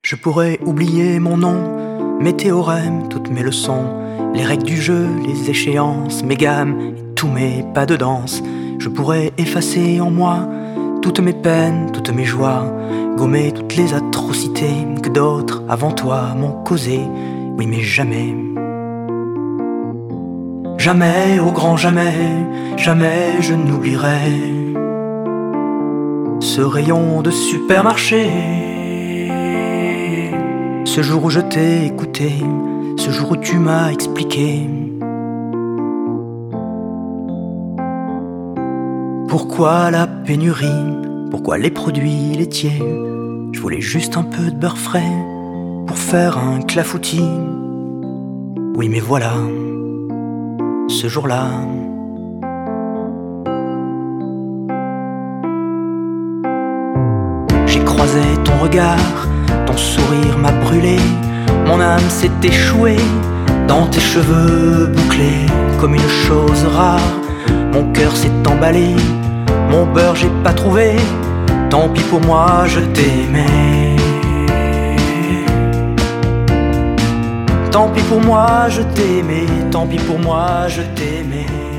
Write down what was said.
Je pourrais oublier mon nom, mes théorèmes, toutes mes leçons, les règles du jeu, les échéances, mes gammes et tous mes pas de danse. Je pourrais effacer en moi toutes mes peines, toutes mes joies, gommer toutes les atrocités que d'autres avant toi m'ont causées. Oui, mais jamais, jamais, au grand jamais, jamais je n'oublierai ce rayon de supermarché. Ce jour où je t'ai écouté, ce jour où tu m'as expliqué pourquoi la pénurie, pourquoi les produits laitiers. Je voulais juste un peu de beurre frais pour faire un clafoutis. Oui, mais voilà, ce jour-là, j'ai croisé ton regard, ton sourire m'a brûlé, mon âme s'est échouée dans tes cheveux bouclés comme une chose rare. Mon cœur s'est emballé, mon beurre j'ai pas trouvé, tant pis pour moi, je t'aimais. Tant pis pour moi, je t'aimais, tant pis pour moi, je t'aimais.